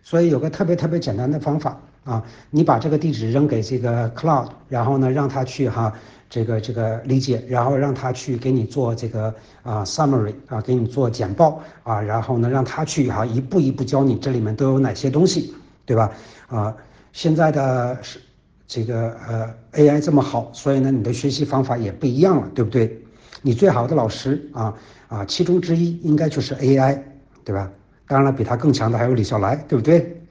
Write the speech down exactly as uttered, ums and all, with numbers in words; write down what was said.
所以有个特别特别简单的方法啊，你把这个地址扔给这个 Cloud，然后呢让他去哈这个这个理解，然后让他去给你做这个啊 summary 啊，给你做简报啊，然后呢让他去哈一步一步教你这里面都有哪些东西，对吧？啊，现在的是这个呃 A I 这么好，所以呢你的学习方法也不一样了，对不对？你最好的老师啊啊，其中之一应该就是 A I，对吧？当然了，比他更强的还有李笑来，对不对？